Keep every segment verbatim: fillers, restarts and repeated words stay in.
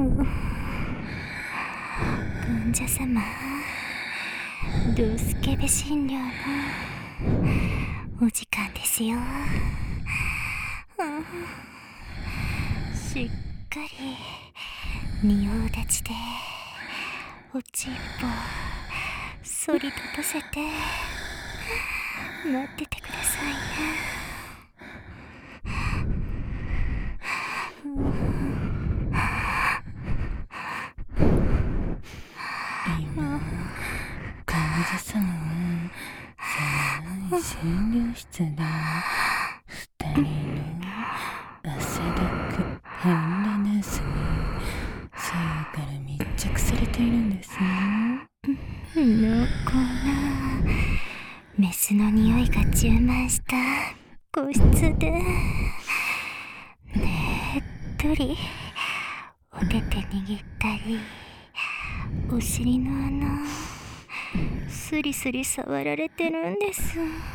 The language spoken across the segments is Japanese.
患者様、ドゥスケベ診療のお時間ですよ。しっかり仁王立ちでおちんぽ反り立たせて待っててくださいね。 今患者様は狭い診療室で二人の汗だく変なナースに左右から密着されているんですね。 濃厚なメスの匂いが充満した個室でねっとりお手手握ったり、お尻の穴スリスリ触られてるんです。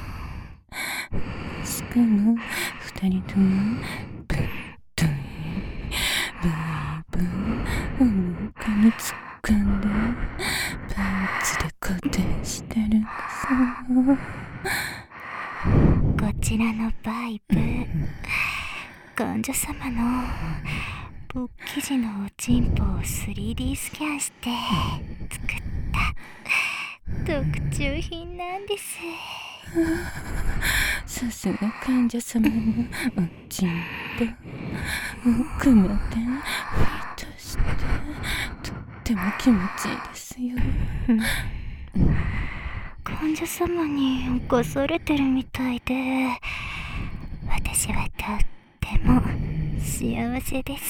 しかも二人ともぶっといブイブンお腹に突っ込んでパンツで固定してるんです。 こちらのバイブ、患者様の勃起時のおちんぽを スリーディー スキャンして作った特注品なんです。 さすが患者様のおちんぽ、奥までフィットしてとっても気持ちいいですよ。 患者様に起こされてるみたいで、私はとっても幸せです。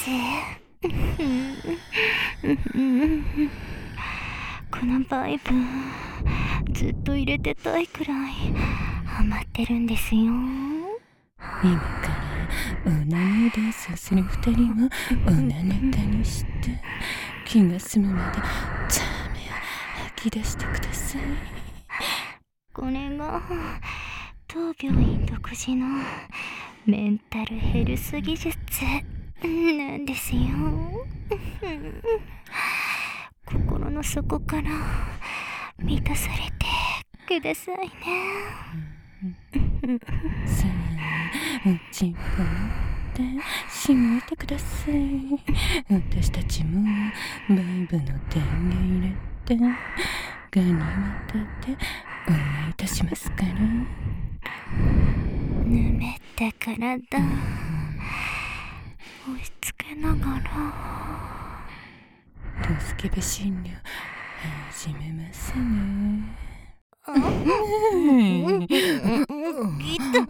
このバイブずっと入れてたいくらいハマってるんですよ。 今からオナニーダンスをする二人をオナネタにして気が済むまでザーメを吐き出してください。 これが当病院独自のメンタルヘルス技術なんですよ。心の底から満たされてくださいね。 さあ、おちんぽ持ってしごいてください。私たちもバイブの電源入れてガニ股でお願いいたしますから。 ぬめった体押し付けながらドスケベ診療始めますね。 ギタ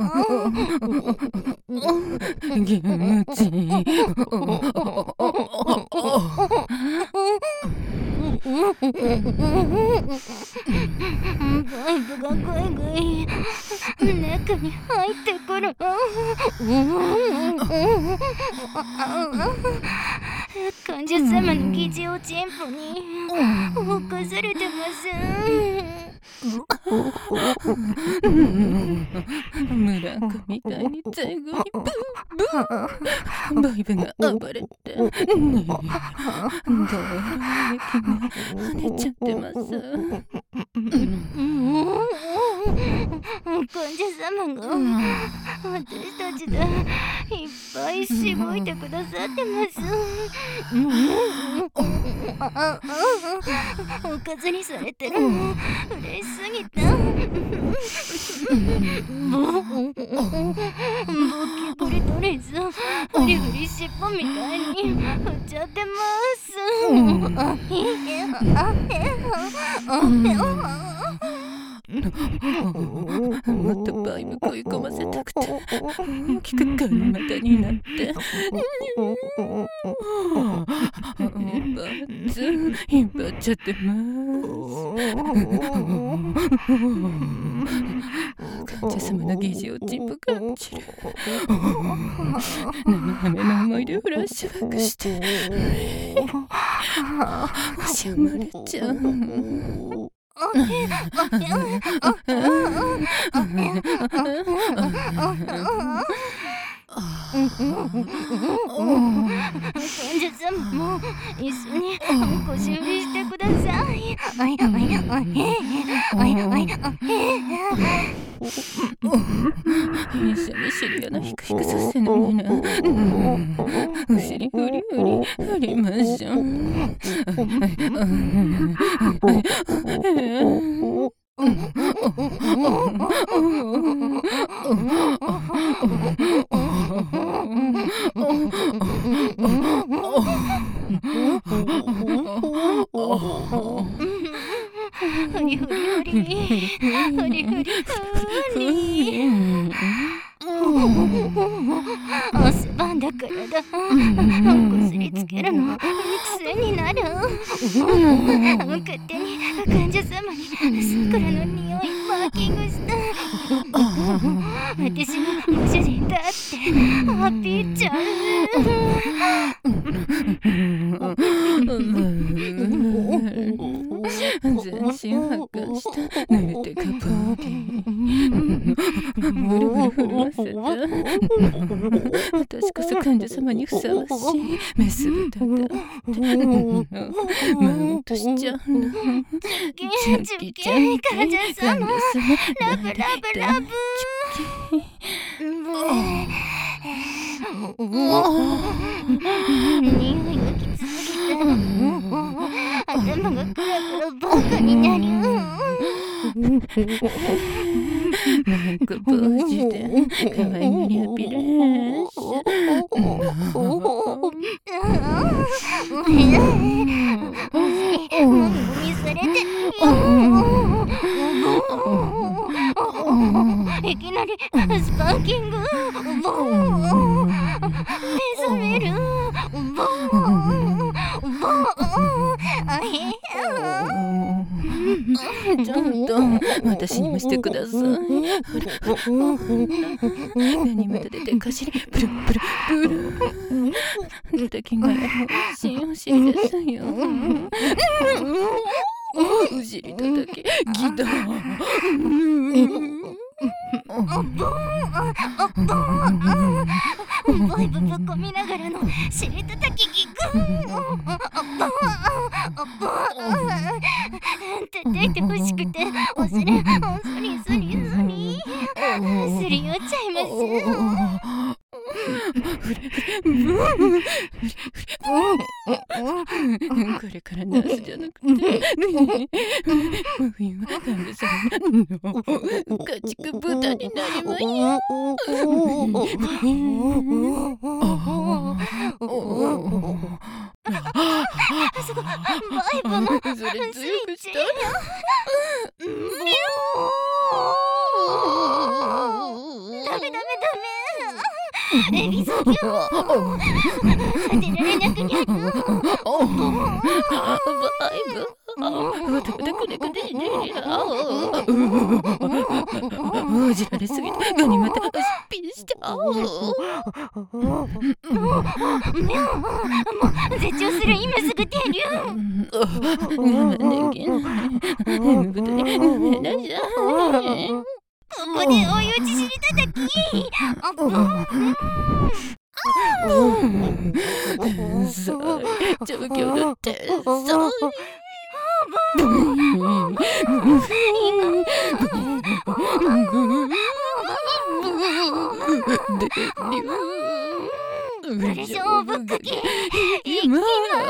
気持ちいい。 バイブがぐいぐい中に入ってくる。患者様の疑似おちんぽに侵されてます。 ブランコみたいに最後にブンブンバイブが暴れてねえ道路の液が跳ねちゃってます。 患者様が私たちでいっぱいしごいてくださってます。おかずにされてるの嬉しすぎた。ボキブリ取れずフリフリ尻尾みたいに振っちゃってます。 もっとバイブ食い込ませたくて大きくガニ股になってバッツ引っ張っちゃってます。患者様の疑似おちんぽ感じる。生ハメの思い出フラッシュバックしてしゃまれちゃう。 患者さんも一緒にご修理してください。おいおいおいおいおい一緒に尻穴ひくひくさせないな。お尻フリフリ振りましょう。 ふりふりふりふりふりふり汗ばんだからだ。こすりつけるの癖になる。勝手に患者様に桜の匂いマーキングした。私のご主人だってアピっちゃう。 全身発汗した濡れてかぽりぐるぐる震わせた。私こそ患者様にふさわしいメス豚だ。マウントしちゃうの。 チュッキチュッキ患者様ラブラブラブ匂いがきつすぎて頭がクラクラバカになる。 なんか帽子で可愛がりアピールしもみもみされてるよ。いきなりスパーキングボーン目覚めるボーンボーンあへちょっと私にもしてください。何まで出てかしりプルプルプル叩きが美味しいお尻ですよ。お尻叩きギターボイブぶっこみながらの尻叩きギグ叩いてほしくてお尻スリスリスリすり寄っちゃいます。 これからナースじゃなくて冬は患者さんの家畜豚になりますよ。 すごいバイブもそれ強くした。 ダメダメダメエビソギョ当てられなくにゃる。 バイブわたわたくねくねしねおじられすぎてガニまたすっぴんしちゃう。 もう絶頂する今すぐ手流。 我慢できない眠くてごめんなさい。 ここで追い打ち尻叩きあっ天才状況の天才。 勝負かけいきます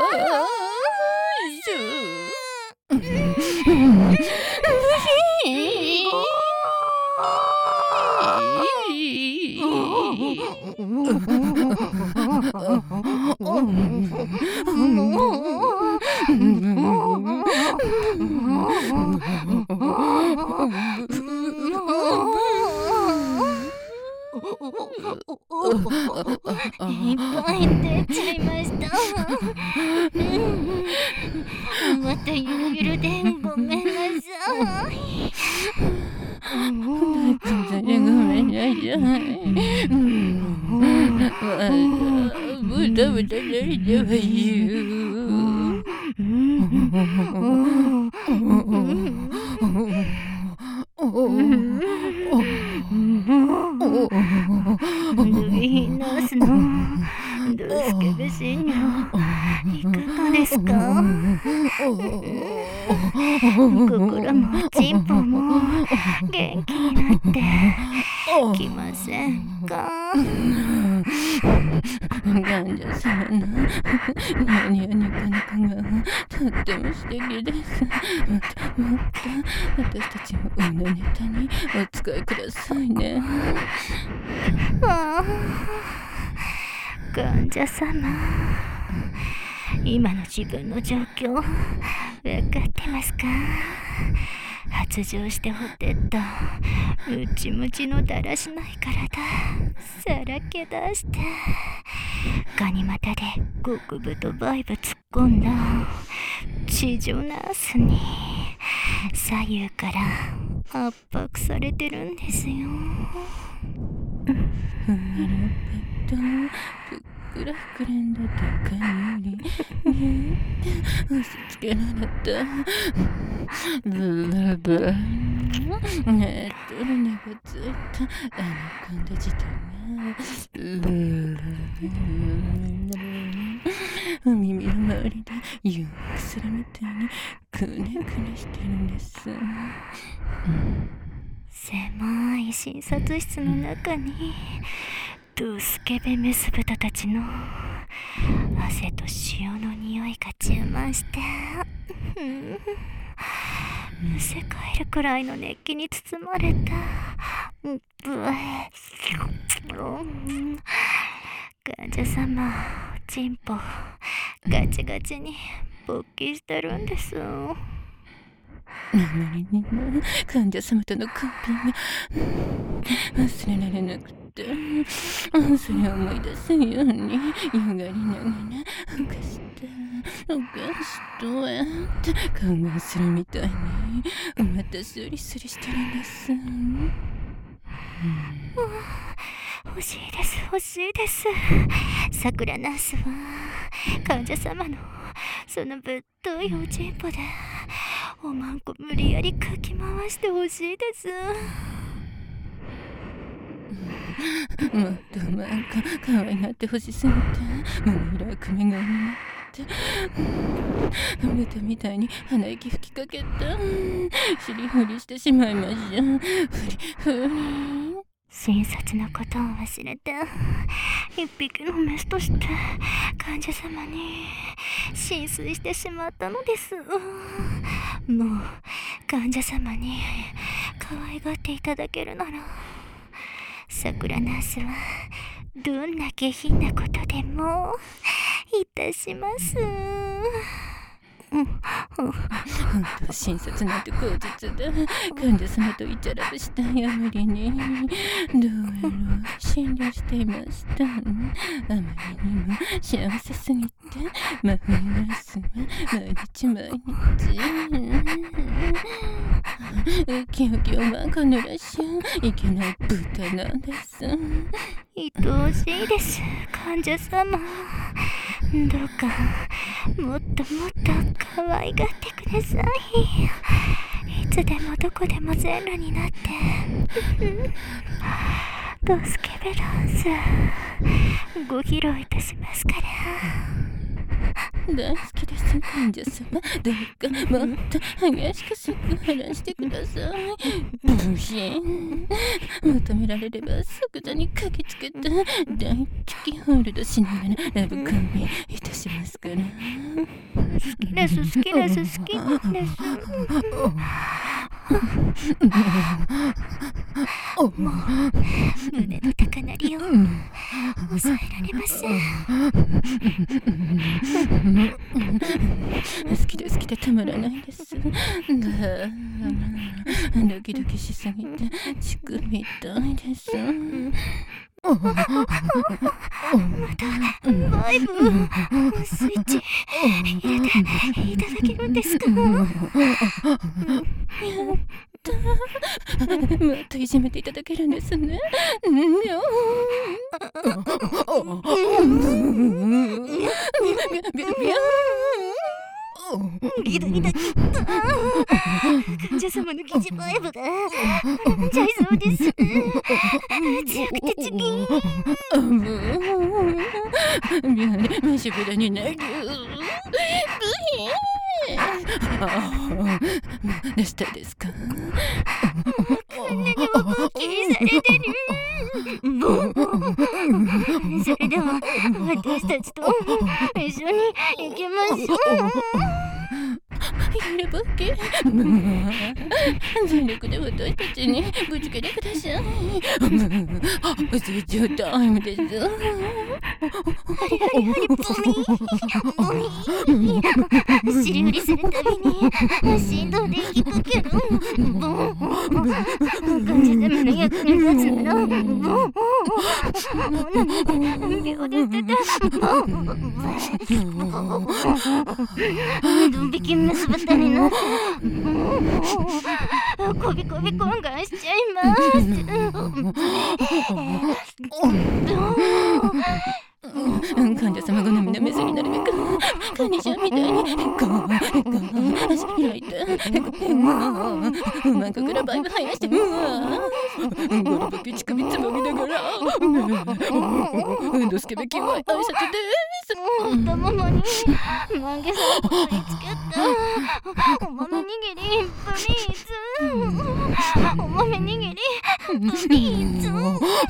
いっぱい出ちゃいました。またゆるゆるでごめんなさい。 ごめんなさい。ぶたぶたなりだわよ。 ルイナスケベ親友いかがですか？心もチンポも元気になってきませんか？ 患者様の何やニコニコがとっても素敵です。もっともっと私たちも運のネタにお使いくださいね。 ああ、患者様、今の自分の状況分かってますか？発情してほてったムチムチのだらしない体さらけ出してガニ股で極太バイブ突っ込んだ地上ナースに左右から圧迫されてるんですよ。 ふんわりペットぷっくら膨らんだ高いよりギュッて押し付けられたブルブルねっとり根がついたアナコンダ自体がブルお耳の周りでユンクするみたいにくねくねしてるんです、うん、 狭い診察室の中にドスケベメス豚たちの汗と塩の匂いが充満してむせ返るくらいの熱気に包まれた患者様チンポガチガチに勃起してるんです。 あまりにも患者様とのコンビが忘れられなくて、それを思い出すようによがりながらおかしたおかしたわって勘がするみたいにまたスリスリしてるんです、うん、 欲しいです欲しいです。さくらナースは患者様のそのぶっといおちんぽでおまんこ無理やりかき回してほしいです。 もっとなんか可愛がってほしすぎて胸色悪目顔になって豚みたいに鼻息吹きかけた尻振りしてしまいました。振り振り診察のことを忘れて一匹のメスとして患者様に浸水してしまったのです。もう患者様に可愛がっていただけるならさくらナースはどんな下品なことでもいたします。 本当診察なんて口実だ。患者様とイチャラブしたやぶりにどうやら診療していました。あまりにも幸せすぎて真冬ナースは毎日毎日ウキウキをまこぬらしゃいけない豚なんです。 愛おしいです。患者様どうかもっともっと可愛がってください。いつでもどこでも全裸になってドスケベダンスご披露いたしますから。 大好きです。患者様どうかもっと激しくセクハラしてください。ブヒン求められれば即座に駆けつけた大好きホールドしながらラブコンビいたしますから。 好きです好きです好きですもう胸の高鳴りを抑えられません。 好きで好きでたまらないです。ドキドキしすぎて乳首痛いです。 またバイブスイッチ入れていただけるんですか？ やったもっといじめていただけるんですね。 ギタギタギタ患者様の疑似バイブが飲んじゃいそうです。強くてチキン。 ミャレマシュブラになる。何でしたですか？ こんなにもボッキリされてる。それでは私たちと一緒に行きましょう。 やるわけ？全力で私たちにぶつけてください。成長タイムです。 ハリハリハリボミボミ尻振りするたびに振動で引くけど、ボン患者様の役に立つならボン秒で捨てたボンドン引き結ばったになってこびこび懇願しちゃいます患者様好みのメスになるべくカニちゃんみたいにこうこう足開いてうまくグラバイブ生やしてうわゴロボキ乳首つまみながら運動すけべきは挨拶です。 太ももに満月を取り付けたお豆握りプリーズお豆握りプリーズ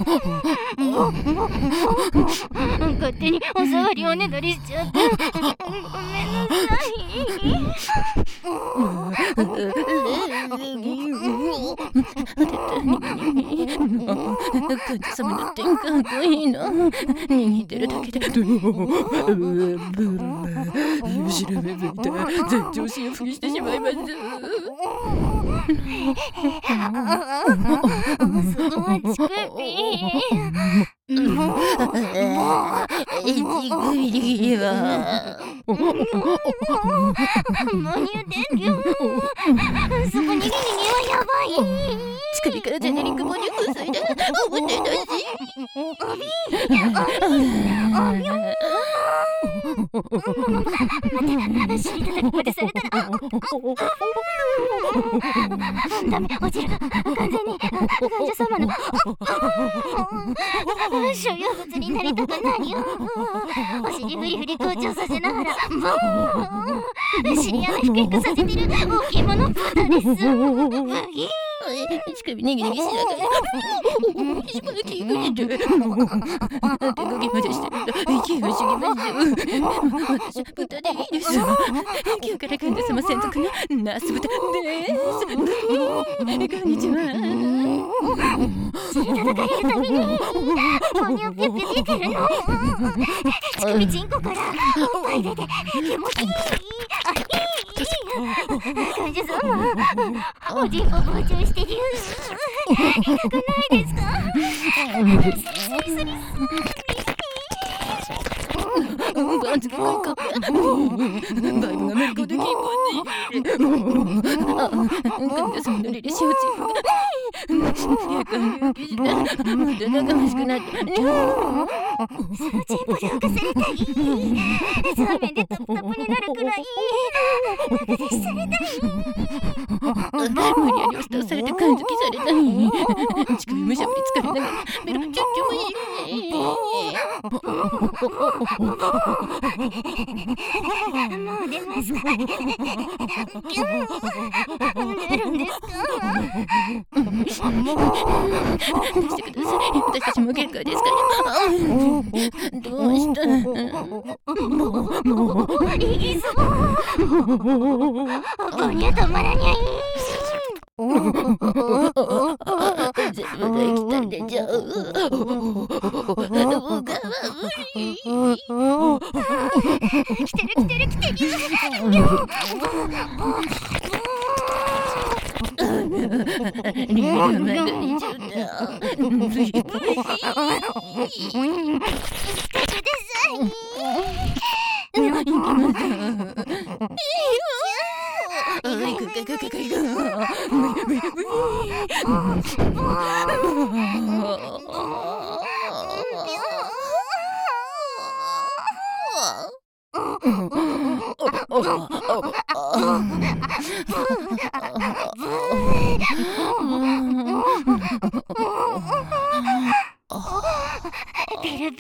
勝手にお触りおねだりしちゃってごめんなさい。 患者様の天かっこいいの握ってるだけで後ろめ吹いた全調子を吹きしてしまいます。 そこは乳首もうギリギリは何言ってんよ。そこにギリギリはやばい。 乳首からジェネリックボディを防いだ思ってたしおびおび待て、尻叩きまでされたらダメ、落ちる。完全に患者様の所有物になりたくないよ。お尻フリフリ好調させながらボーン尻穴ふくふくさせてる大きいものパタです。ブギー乳首にぎにぎしながらひじまで気が出て手こぎまでしてると息をしぎます。私は豚でいいです。今日から患者様専属のナース豚です。こんにちは。 尻叩かれるたびにゴミをピュッピュ出てるの。乳首チンコからおっぱい出て気持ちいい。患者様おじんこ膨張してる。痛くないですか？スリスリスリバンズがかかったバイブがめること気持ちいい。患者様のリレシオチームが夜間病気したまだ仲ましくなってそのチンポで浮かされたい。そうめんでタプタプになるくらい中でしされたい。 無理やり押し倒されて感づきされたい。乳首むしゃぶり疲れながらベロちょっちょもいいね。 もう出ますか？出るんですか？ 出してください。私たちも限界ですから。どうした？ いいぞ。こにゃ止まらにゃい。 全部が来たんでしょう。僕は無理。 来てる来てる来てる。 リアルマグニチュード。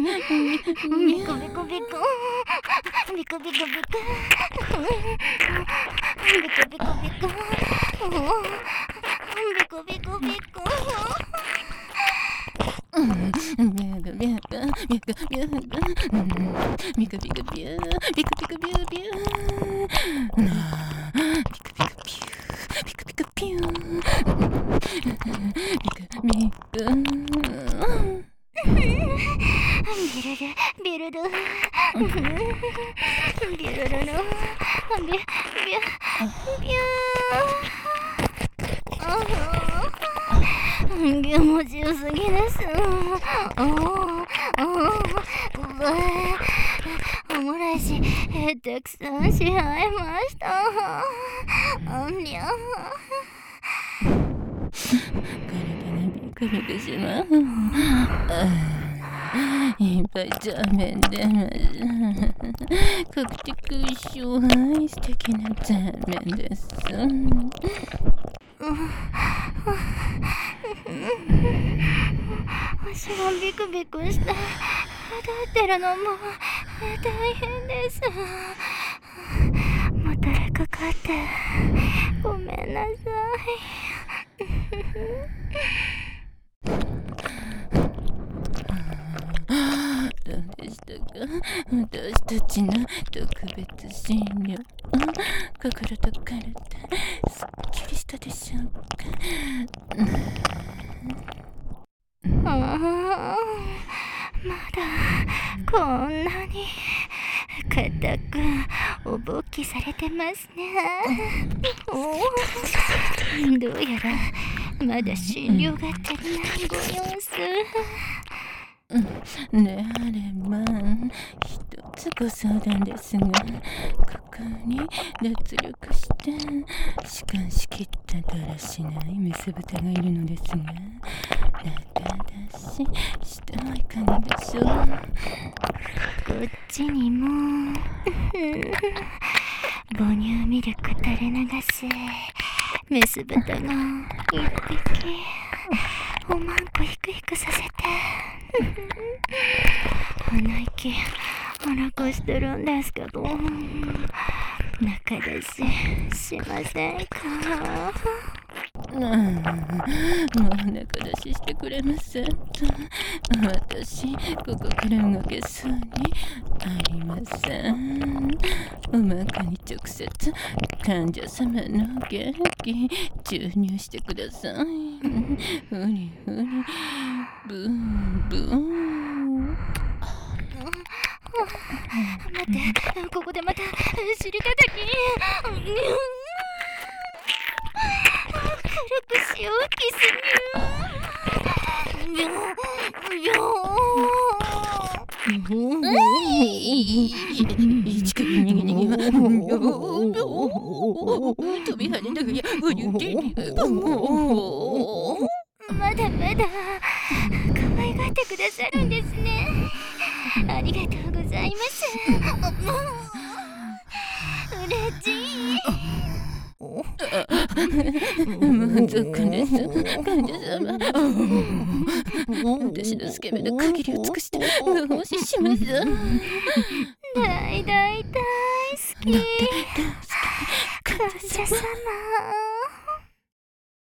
ビコビコビコビコビコビコビコビコビコビコビコビコビルルビルルビルルのビュビュビュ気持ちよすぎです。オムライスたくさんしはえました。あんにゃ体がビクビクします。いっぱい食べてます。各地空想愛素敵なザーメンです。 足がビクビクして立ってるのも大変です。もたれかかってごめんなさい。 どうでしたか、私たちの特別診療。心と体すっきりしたでしょうか。 ああ、まだこんなに固くおぼきされてますね。どうやらまだ診療が足りないご様子。 であれば一つご相談ですが、ここに脱力して弛緩しきっただらしないメス豚がいるのですが、中出ししてはいかがでしょう。 こっちにも母乳ミルク垂れ流すメス豚が一匹おまんこひくひくさせて鼻息荒くしてるんですけど、中出ししませんか。 うん、もう中出ししてくれませんと私ここから動けそうにありません。おまかに直接患者様の元気注入してください。ふりふりブンブン。 待って、ここでまた尻叩き軽くしようキスにゅー近くにぎにぎは飛び跳ねながらおゆでまだまだ可愛がってくださるんですね。ありがとうございます。うれしい。 満足です。患者様、私のスケベの限りを尽くしてご奉仕します。 大大大好き患者様。